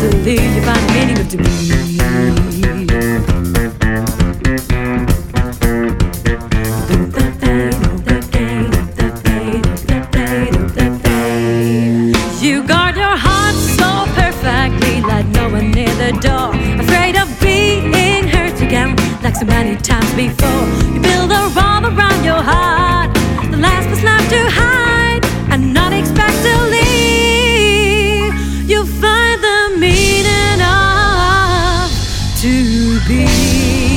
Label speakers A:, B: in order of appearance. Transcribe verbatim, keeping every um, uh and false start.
A: easily you find the meaning of to be. You guard your heart so perfectly, let no one near the door, afraid of being hurt again, like so many times before. You build a wall around your heart, the last was left to hide, and unexpectedly you find the meaning of to be.